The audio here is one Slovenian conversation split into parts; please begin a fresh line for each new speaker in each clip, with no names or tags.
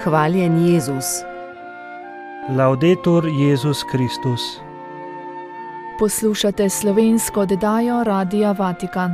Hvaljen Jezus.
Laudetur Jezus Kristus.
Poslušate slovensko oddajo Radia Vatikan.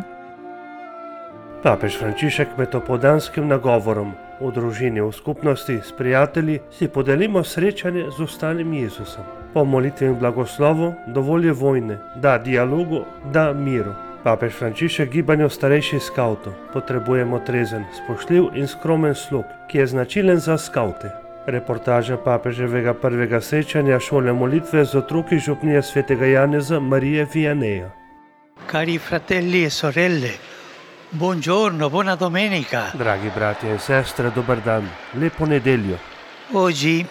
Papež Frančišek med opoldanskim nagovorom o družini v skupnosti s prijatelji si podelimo srečanje z ostalim Jezusom. Po molitvi in blagoslovu dovolj je vojne, da dialogu, da miru. Papež Frančišek gibanju starejših skavtov: potrebujemo trezen, spoštljiv in skromen slog, ki je značilen za skavte. Reportaža papeževega prvega srečanja šole molitve z otroki župnije svetega Janeza Marije Vianeja.
Cari fratelli e sorelle, buongiorno, buona domenica.
Dragi bratje in sestre, dober dan, lepo nedeljo.
Oggi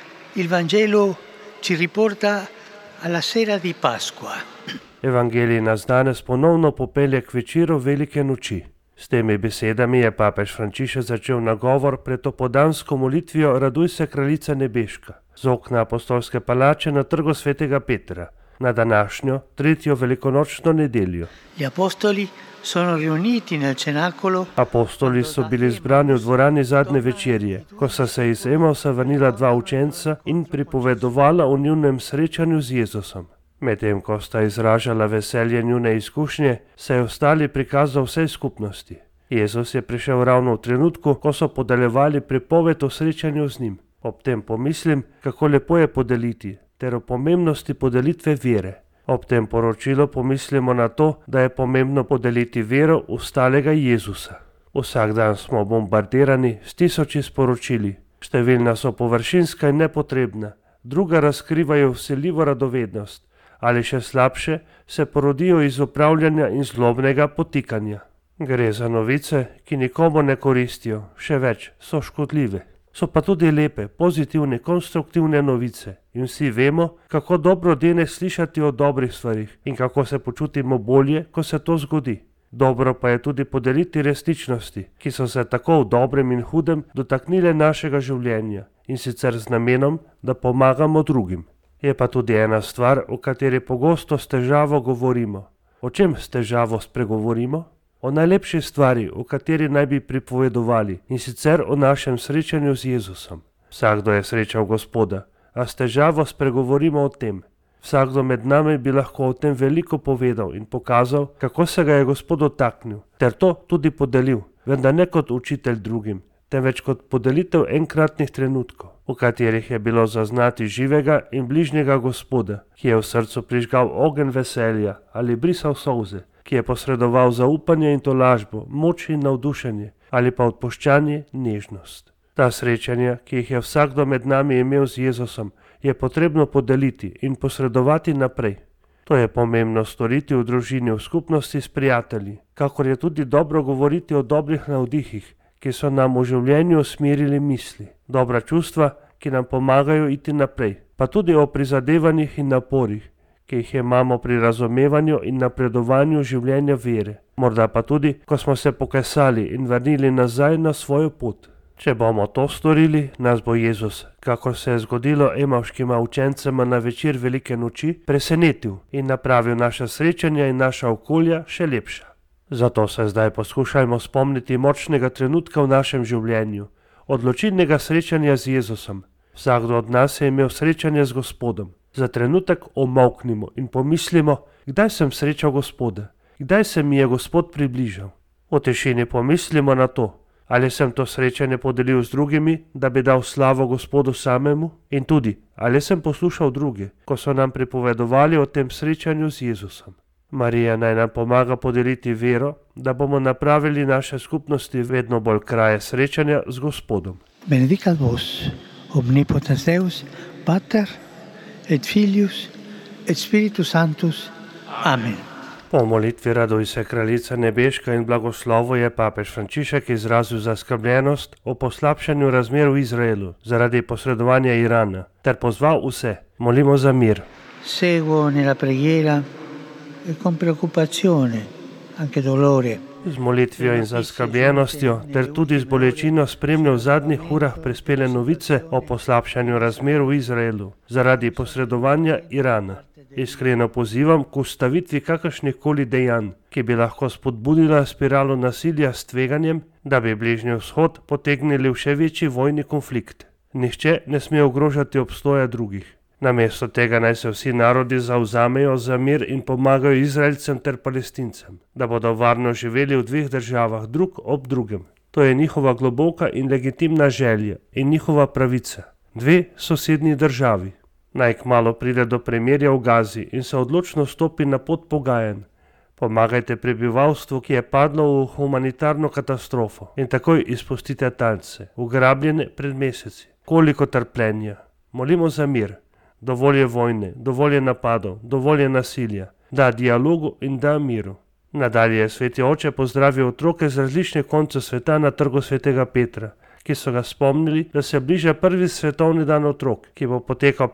il Vangelo ci riporta alla sera di Pasqua.
Evangelij nas danes ponovno popelje k večeru velike noči. S temi besedami je papež Frančišek začel nagovor pred opoldansko molitvijo Raduj se, kraljica nebeška, z okna apostolske palače na trgu svetega Petra, na današnjo, tretjo velikonočno nedeljo.
Gli apostoli sono riuniti nel cenacolo.
Apostoli so bili zbrani v dvorani zadnje večerje, ko so se iz Emausa vrnila dva učenca in pripovedovala o njunem srečanju z Jezusom. Medtem ko sta izražala veselje njune izkušnje, se je ostali prikazal vsej skupnosti. Jezus je prišel ravno v trenutku, ko so podeljevali pripoved o srečanju z njim. Ob tem pomislim, kako lepo je podeliti, ter o pomembnosti podelitve vere. Ob tem poročilu pomislimo na to, da je pomembno podeliti vero ostalega Jezusa. Vsak dan smo bombardirani s tisoči sporočili. Številna so površinska in nepotrebna, druga razkrivajo vseljivo radovednost, ali še slabše, se porodijo iz upravljanja in zlobnega potikanja. Gre za novice, ki nikomu ne koristijo, še več, so škodljive. So pa tudi lepe, pozitivne, konstruktivne novice in vsi vemo, kako dobro dene slišati o dobrih stvarih in kako se počutimo bolje, ko se to zgodi. Dobro pa je tudi podeliti resničnosti, ki so se tako v dobrem in hudem dotaknile našega življenja in sicer z namenom, da pomagamo drugim. Je pa tudi ena stvar, o kateri pogosto s težavo govorimo. O čem s težavo spregovorimo? O najlepši stvari, o kateri naj bi pripovedovali, in sicer o našem srečanju z Jezusom. Vsakdo je srečal Gospoda, a s težavo spregovorimo o tem. Vsakdo med nami bi lahko o tem veliko povedal in pokazal, kako se ga je Gospod dotaknil, ter to tudi podelil, vendar ne kot učitelj drugim, temveč kot podelitev enkratnih trenutkov, v katerih je bilo zaznati živega in bližnjega Gospoda, ki je v srcu prižgal ogenj veselja ali brisal solze, ki je posredoval zaupanje in tolažbo, moč in navdušenje ali pa odpuščanje, nežnost. Ta srečanja, ki jih je vsakdo med nami imel z Jezusom, je potrebno podeliti in posredovati naprej. To je pomembno storiti v družini, v skupnosti s prijatelji, kakor je tudi dobro govoriti o dobrih navdihih, ki so nam v življenju usmerili misli, dobra čustva, ki nam pomagajo iti naprej, pa tudi o prizadevanjih in naporih, ki jih imamo pri razumevanju in napredovanju življenja vere, morda pa tudi, ko smo se pokesali in vrnili nazaj na svojo pot. Če bomo to storili, nas bo Jezus, kakor se je zgodilo emavškima učencema na večer velike noči, presenetil in napravil naša srečanja in naša okolja še lepša. Zato se zdaj poskušajmo spomniti močnega trenutka v našem življenju, odločilnega srečanja z Jezusom. Vsakdo od nas je imel srečanje z Gospodom. Za trenutek omolknimo in pomislimo, kdaj sem srečal Gospoda, kdaj se mi je Gospod približal. V tišini pomislimo na to, ali sem to srečanje podelil z drugimi, da bi dal slavo Gospodu samemu, in tudi, ali sem poslušal druge, ko so nam pripovedovali o tem srečanju z Jezusom. Marija naj nam pomaga podeliti vero, da bomo napravili naše skupnosti vedno bolj kraje srečanja z Gospodom.
Benedicat vos, omnipotens Deus, Pater et Filius et Spiritus Sanctus. Amen.
Po molitvi Raduj se, kraljica nebeška in blagoslovu je papež Frančišek izrazil zaskrbljenost o poslabšanju razmer v Izraelu zaradi posredovanja Irana ter pozval vse: molimo za mir.
Seguo nella preghiera e con preoccupazione, anche dolore.
Z molitvijo in zaskrbljenostjo ter tudi z bolečino spremljal v zadnjih urah prispele novice o poslabšanju razmer v Izraelu zaradi posredovanja Irana. Iskreno pozivam k ustavitvi kakršnih koli dejanj, ki bi lahko spodbudila spiralo nasilja s tveganjem, da bi Bližnji vzhod potegnili v še večji vojni konflikt. Nihče ne sme ogrožati obstoja drugih. Namesto tega naj se vsi narodi zavzamejo za mir in pomagajo Izraelcem ter Palestincem, da bodo varno živeli v dveh državah drug ob drugem. To je njihova globoka in legitimna želja in njihova pravica. Dve sosednji državi. Naj kmalu pride do premirja v Gazi in se odločno stopi na pot pogajanj. Pomagajte prebivalstvu, ki je padlo v humanitarno katastrofo, in takoj izpustite talce, ugrabljene pred meseci. Koliko trpljenja. Molimo za mir. Dovolj je vojne, dovolj je napadov, dovolj je nasilja. Da dialogu in da miru. Nadalje je sveti oče pozdravil otroke z različnih koncev sveta na trgu svetega Petra, ki so ga spomnili, da se bliža prvi svetovni dan otrok, ki bo potekal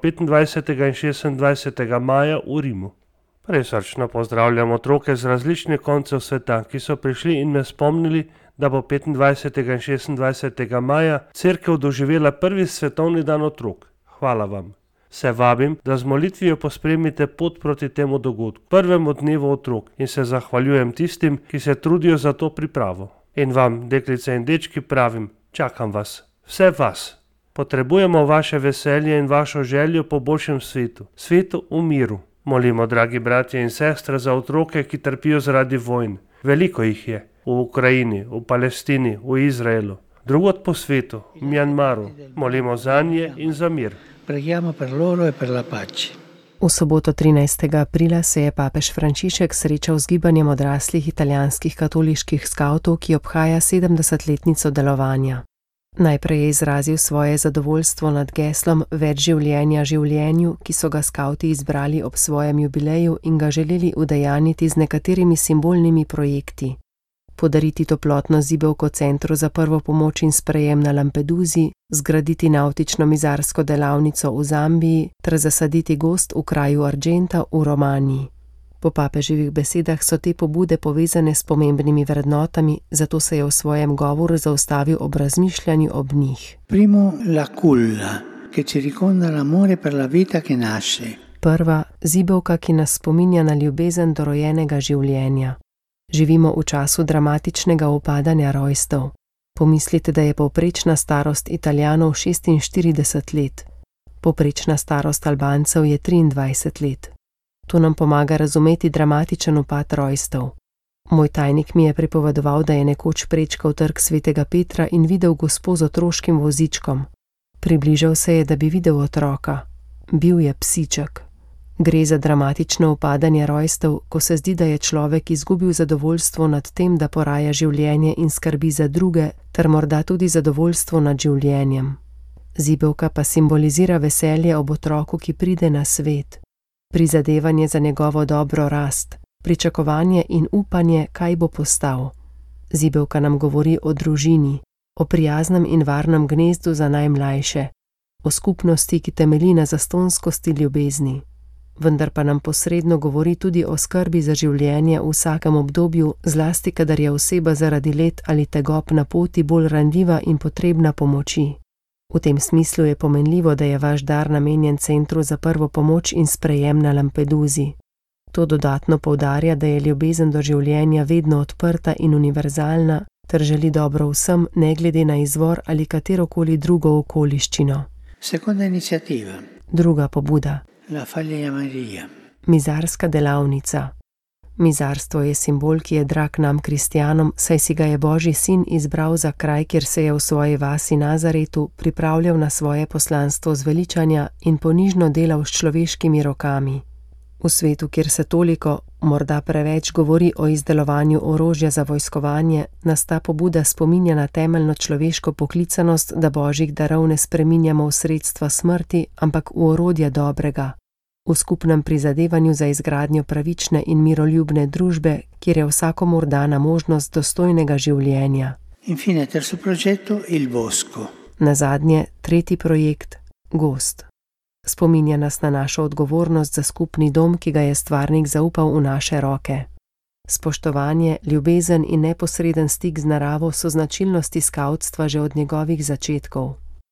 25. in 26. maja v Rimu. Presrčno pozdravljam otroke z različnih koncev sveta, ki so prišli in me spomnili, da bo 25. in 26. maja cerkev doživela prvi svetovni dan otrok. Hvala vam. Se vabim, da z molitvijo pospremite pot proti temu dogodku, prvemu dnevu otrok, in se zahvaljujem tistim, ki se trudijo za to pripravo. In vam, deklice in dečki, pravim, čakam vas, vse vas. Potrebujemo vaše veselje in vašo željo po boljšem svetu, svetu v miru. Molimo, dragi bratje in sestre, za otroke, ki trpijo zaradi vojn. Veliko jih je. V Ukrajini, v Palestini, v Izraelu, drugod po svetu, v Mjanmaru. Molimo za nje in za mir.
Preghiamo per loro e per la pace.
V soboto 13. aprila se je papež Frančišek srečal z gibanjem odraslih italijanskih katoliških skavtov, ki obhaja 70-letnico delovanja. Najprej je izrazil svoje zadovoljstvo nad geslom Več življenja življenju, ki so ga skavti izbrali ob svojem jubileju in ga želeli udejanjiti z nekaterimi simbolnimi projekti. Podariti toplotno zibelko centru za prvo pomoč in sprejem na Lampeduzi, zgraditi navtično-mizarsko delavnico v Zambiji ter zasaditi gozd v kraju Argenta v Romaniji. Po papeževih besedah so te pobude povezane s pomembnimi vrednotami, zato se je v svojem govoru zaustavil ob razmišljanju ob njih.
Primo, la culla, che ci ricorda l'amore per la vita che nasce.
Prva, zibelka, ki nas spominja na ljubezen do rojenega življenja. Živimo v času dramatičnega upadanja rojstev. Pomislite, da je povprečna starost Italijanov 46 let. Povprečna starost Albancev je 23 let. To nam pomaga razumeti dramatičen upad rojstev. Moj tajnik mi je pripovedoval, da je nekoč prečkal trg svetega Petra in videl gospo z otroškim vozičkom. Približal se je, da bi videl otroka. Bil je psiček. Gre za dramatično upadanje rojstev, ko se zdi, da je človek izgubil zadovoljstvo nad tem, da poraja življenje in skrbi za druge, ter morda tudi zadovoljstvo nad življenjem. Zibelka pa simbolizira veselje ob otroku, ki pride na svet. Prizadevanje za njegovo dobro rast, pričakovanje in upanje, kaj bo postal. Zibelka nam govori o družini, o prijaznem in varnem gnezdu za najmlajše, o skupnosti, ki temelji na zastonskosti ljubezni. Vendar pa nam posredno govori tudi o skrbi za življenje v vsakem obdobju, zlasti kadar je oseba zaradi let ali tegob na poti bolj ranljiva in potrebna pomoči. V tem smislu je pomenljivo, da je vaš dar namenjen centru za prvo pomoč in sprejem na Lampeduzi. To dodatno poudarja, da je ljubezen do življenja vedno odprta in univerzalna, ter želi dobro vsem, ne glede na izvor ali katerokoli drugo okoliščino.
Seconda iniziativa.
Druga pobuda.
La Faglia Maria.
Mizarska delavnica. Mizarstvo je simbol, ki je drag nam kristjanom, saj si ga je Božji sin izbral za kraj, kjer se je v svoji vasi Nazaretu pripravljal na svoje poslanstvo zveličanja in ponižno delal s človeškimi rokami. V svetu, kjer se toliko, morda preveč govori o izdelovanju orožja za vojskovanje, nas ta pobuda spominja na temeljno človeško poklicanost, da Božjih darov ne spreminjamo v sredstva smrti, ampak v orodja dobrega. V skupnem prizadevanju za izgradnjo pravične in miroljubne družbe, kjer je vsakomur dana možnost dostojnega življenja.
Infine, terzo progetto, il bosco.
Nazadnje, tretji projekt, gozd. Spominja nas na našo odgovornost za skupni dom, ki ga je stvarnik zaupal v naše roke. Spoštovanje, ljubezen in neposreden stik z naravo so značilnosti skavtstva že od njegovih začetkov.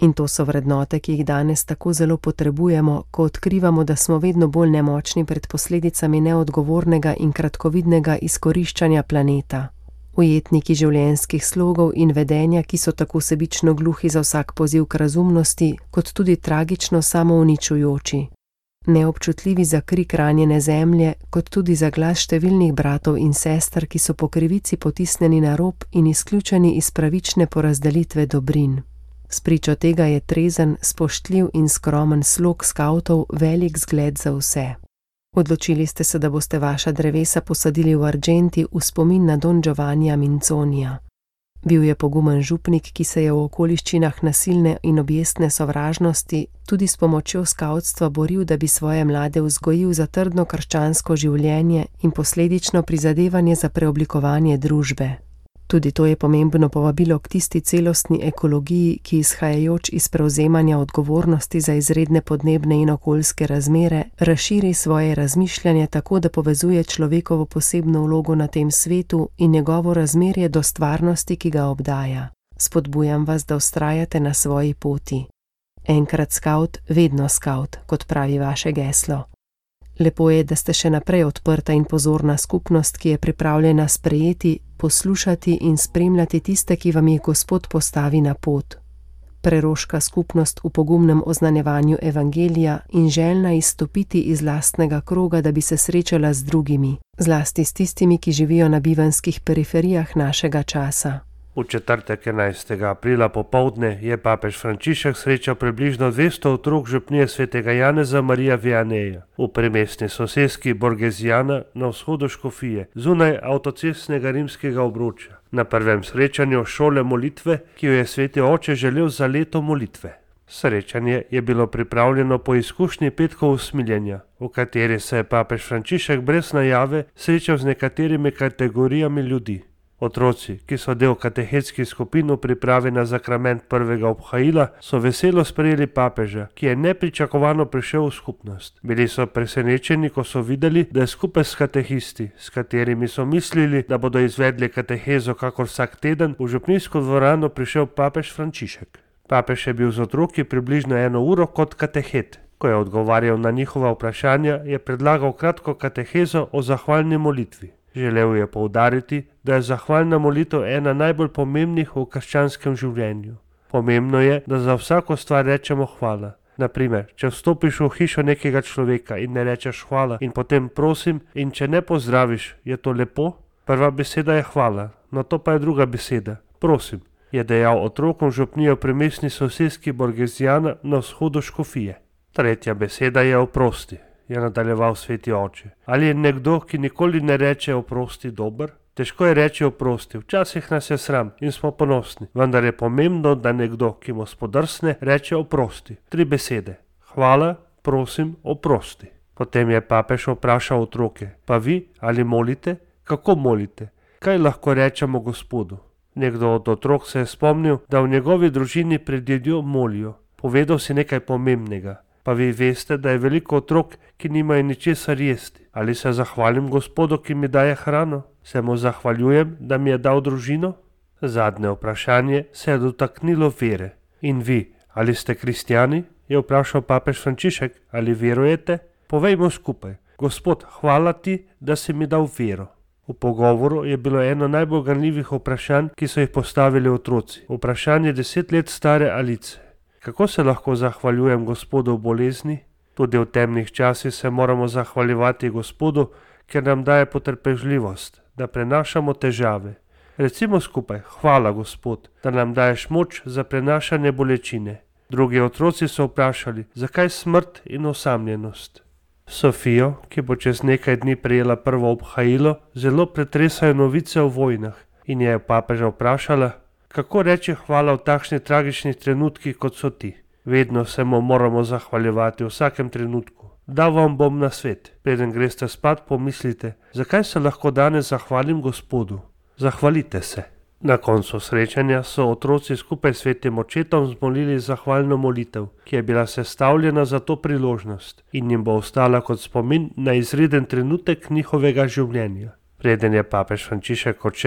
In to so vrednote, ki jih danes tako zelo potrebujemo, ko odkrivamo, da smo vedno bolj nemočni pred posledicami neodgovornega in kratkovidnega izkoriščanja planeta. Ujetniki življenjskih slogov in vedenja, ki so tako sebično gluhi za vsak poziv k razumnosti, kot tudi tragično samouničujoči. Neobčutljivi za krik ranjene zemlje, kot tudi za glas številnih bratov in sester, ki so po krivici potisnjeni na rob in izključeni iz pravične porazdelitve dobrin. Spričo tega je trezen, spoštljiv in skromen slog skavtov velik zgled za vse. Odločili ste se, da boste vaša drevesa posadili v Argenti v spomin na Don Giovannija Minconija. Bil je pogumen župnik, ki se je v okoliščinah nasilne in objestne sovražnosti tudi s pomočjo skavtstva boril, da bi svoje mlade vzgojil za trdno krščansko življenje in posledično prizadevanje za preoblikovanje družbe. Tudi to je pomembno povabilo k tisti celostni ekologiji, ki izhajajoč iz prevzemanja odgovornosti za izredne podnebne in okoljske razmere, razširi svoje razmišljanje tako, da povezuje človekovo posebno vlogo na tem svetu in njegovo razmerje do stvarnosti, ki ga obdaja. Spodbujam vas, da vztrajate na svoji poti. Enkrat skavt, vedno skavt, kot pravi vaše geslo. Lepo je, da ste še naprej odprta in pozorna skupnost, ki je pripravljena sprejeti, poslušati in spremljati tiste, ki vam jih Gospod postavi na pot. Preroška skupnost v pogumnem oznanjevanju evangelija in željna izstopiti iz lastnega kroga, da bi se srečala z drugimi, zlasti s tistimi, ki živijo na bivanskih periferijah našega časa.
V četrtek 11. aprila popoldne je papež Frančišek srečal približno 200 otrok župnije svetega Janeza Marija Vianeja v primestni soseski Borgesiana na vzhodu Škofije, zunaj avtocestnega rimskega obroča, na prvem srečanju šole molitve, ki jo je sveti oče želel za leto molitve. Srečanje je bilo pripravljeno po izkušnji petkov usmiljenja, v kateri se je papež Frančišek brez najave srečal z nekaterimi kategorijami ljudi. Otroci, ki so del katehetskih skupin v pripravi na zakrament prvega obhajila, so veselo sprejeli papeža, ki je nepričakovano prišel v skupnost. Bili so presenečeni, ko so videli, da je skupaj s katehisti, s katerimi so mislili, da bodo izvedli katehezo kakor vsak teden, v župnijsko dvorano prišel papež Frančišek. Papež je bil z otroki približno 1 uro kot katehet. Ko je odgovarjal na njihova vprašanja, je predlagal kratko katehezo o zahvalni molitvi. Želel je poudariti, da je zahvalna molitev ena najbolj pomembnih v krščanskem življenju. Pomembno je, da za vsako stvar rečemo hvala. Naprimer, če vstopiš v hišo nekega človeka in ne rečeš hvala in potem prosim in če ne pozdraviš, je to lepo? Prva beseda je hvala, no to pa je druga beseda, prosim, je dejal otrokom župnije v primestni soseski Borgesiana na vzhodu Škofije. Tretja beseda je oprosti, je nadaljeval sveti oče. Ali je nekdo, ki nikoli ne reče oprosti, dober? Težko je reči oprosti, včasih nas je sram in smo ponosni, vendar je pomembno, da nekdo, ki mu spodrsne, reče oprosti. 3 besede. Hvala, prosim, oprosti. Potem je papež vprašal otroke, pa vi ali molite? Kako molite? Kaj lahko rečemo Gospodu? Nekdo od otrok se je spomnil, da v njegovi družini pred jedjo molijo. Povedal si nekaj pomembnega. Pa vi veste, da je veliko otrok, ki nimajo ničesar jesti. Ali se zahvalim Gospodu, ki mi daje hrano? Se mu zahvaljujem, da mi je dal družino? Zadnje vprašanje se je dotaknilo vere. In vi, ali ste kristjani? Je vprašal papež Frančišek, ali verujete? Povejmo skupaj. Gospod, hvala ti, da si mi dal vero. V pogovoru je bilo eno najbolj ganljivih vprašanj, ki so jih postavili otroci. Vprašanje 10 let stare Alice. Kako se lahko zahvaljujem Gospodu v bolezni? Tudi v temnih časih se moramo zahvaljevati Gospodu, ker nam daje potrpežljivost, da prenašamo težave. Recimo skupaj, hvala Gospod, da nam daješ moč za prenašanje bolečine. Drugi otroci so vprašali, zakaj smrt in osamljenost. Sofijo, ki bo čez nekaj dni prejela prvo obhajilo, zelo pretresajo novice o vojnah in je papeža vprašala, kako reči hvala v takšnih tragičnih trenutkih, kot so ti. Vedno se mu moramo zahvaljevati v vsakem trenutku. Dal vam bom na svet. Preden greste spat, pomislite, zakaj se lahko danes zahvalim Gospodu. Zahvalite se. Na koncu srečanja so otroci skupaj s svetim očetom zmolili zahvalno molitev, ki je bila sestavljena za to priložnost in jim bo ostala kot spomin na izreden trenutek njihovega življenja. Preden je papež Frančišek odšel,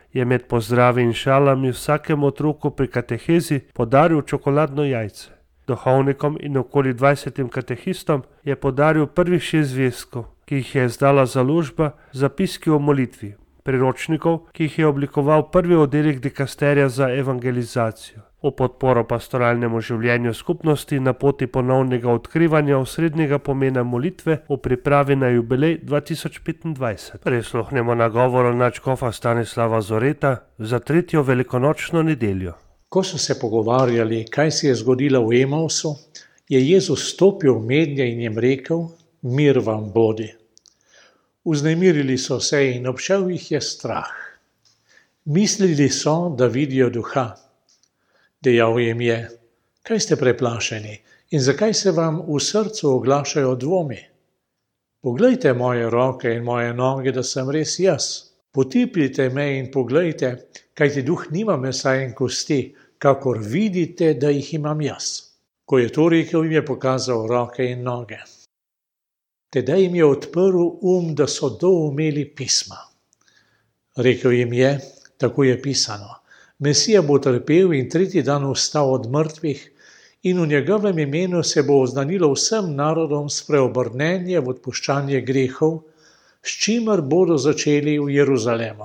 je med pozdravi in šalami vsakemu otroku pri katehezi podaril čokoladno jajce. Duhovnikom in okoli 20 katehistom je podaril prvih 6 zvezkov, ki jih je izdala založba Zapiski o molitvi, priročnikov, ki jih je oblikoval prvi oddelek dikasterija za evangelizacijo. V podporo pastoralnemu življenju skupnosti na poti ponovnega odkrivanja osrednjega pomena molitve v pripravi na jubilej 2025. Prisluhnemo nagovoru nadškofa Stanislava Zoreta za 3. velikonočno nedeljo.
Ko so se pogovarjali, kaj se je zgodilo v Emausu, je Jezus stopil mednje in jim rekel: mir vam bodi. Vznemirili so se in obšel jih je strah. Mislili so, da vidijo duha. Dejal jim je: kaj ste preplašeni in zakaj se vam v srcu oglašajo dvomi? Poglejte moje roke in moje noge, da sem res jaz. Potipljite me in poglejte, kajti duh nima mesa in kosti, kakor vidite, da jih imam jaz. Ko je to rekel, jim je pokazal roke in noge. Tedaj jim je odprl da so doumeli pisma. Rekel jim je: tako je pisano. Mesija bo trpel in 3. dan vstal od mrtvih in v njegovem imenu se bo oznanilo vsem narodom spreobrnenje v odpuščanje grehov, s čimer bodo začeli v Jeruzalemu.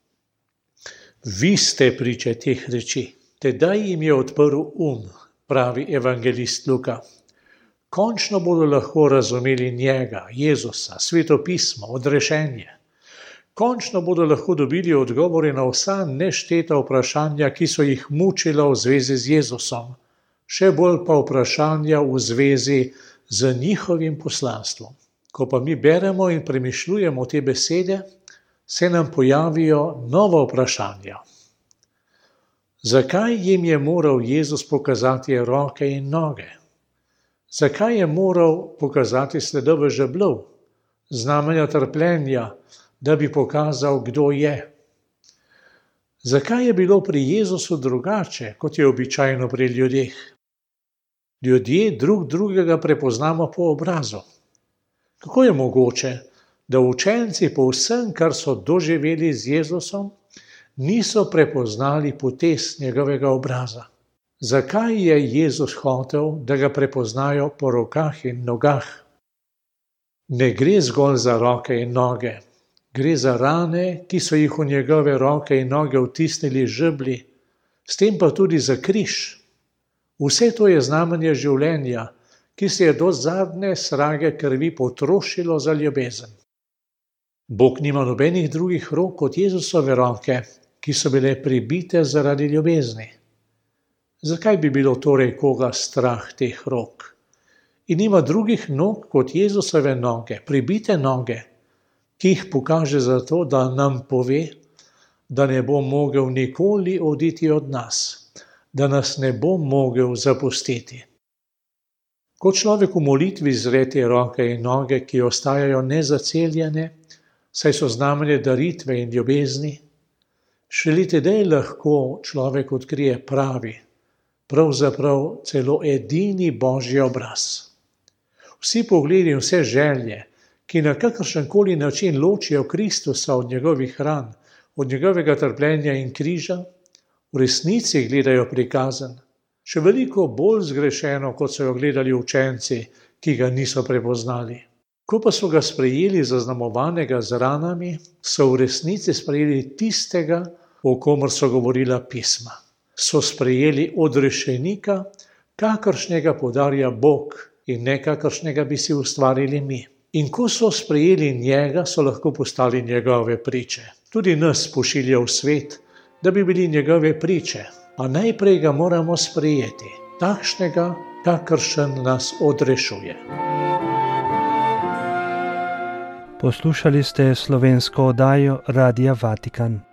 Vi ste priče teh reči. Tedaj jim je odprl pravi evangelist Luka. Končno bodo lahko razumeli njega, Jezusa, sveto pismo, odrešenje. Končno bodo lahko dobili odgovore na vsa nešteta vprašanja, ki so jih mučila v zvezi z Jezusom, še bolj pa vprašanja v zvezi z njihovim poslanstvom. Ko pa mi beremo in premišljujemo te besede, se nam pojavijo nova vprašanja. Zakaj jim je moral Jezus pokazati roke in noge? Zakaj je moral pokazati sledove žeblov, znamenja trpljenja, da bi pokazal, kdo je? Zakaj je bilo pri Jezusu drugače, kot je običajno pri ljudeh? Ljudje drug drugega prepoznamo po obrazu. Kako je mogoče, da učenci po vsem, kar so doživeli z Jezusom, niso prepoznali potez njegovega obraza? Zakaj je Jezus hotel, da ga prepoznajo po rokah in nogah? Ne gre zgolj za roke in noge, gre za rane, ki so jih v njegove roke in noge vtisnili žebli, s tem pa tudi za križ. Vse to je znamenje življenja, ki se je do zadnje srage krvi potrošilo za ljubezen. Bog nima nobenih drugih rok kot Jezusove roke, ki so bile pribite zaradi ljubezni. Zakaj bi bilo torej koga strah teh rok? In nima drugih nog kot Jezusove noge, pribite noge, ki jih pokaže zato, da nam pove, da ne bo mogel nikoli oditi od nas, da nas ne bo mogel zapustiti. Ko človek v molitvi zre te roke in noge, ki ostajajo nezaceljene, saj so znamenje daritve in ljubezni, šele tedaj lahko človek odkrije pravi, pravzaprav celo edini Božji obraz. Vsi pogledi in vse želje, ki na kakršenkoli način ločijo Kristusa od njegovih ran, od njegovega trpljenja in križa, v resnici gledajo prikazan, še veliko bolj zgrešeno, kot so jo gledali učenci, ki ga niso prepoznali. Ko pa so ga sprejeli zaznamovanega z ranami, so v resnici sprejeli tistega, o komer so govorila pisma. So sprejeli odrešenika, kakršnega podarja Bog in ne kakršnega bi si ustvarili mi. In ko so sprejeli njega, so lahko postali njegove priče. Tudi nas pošilja v svet, da bi bili njegove priče. A najprej ga moramo sprejeti, takšnega, kakršen nas odrešuje.
Poslušali ste slovensko oddajo Radia Vatikan.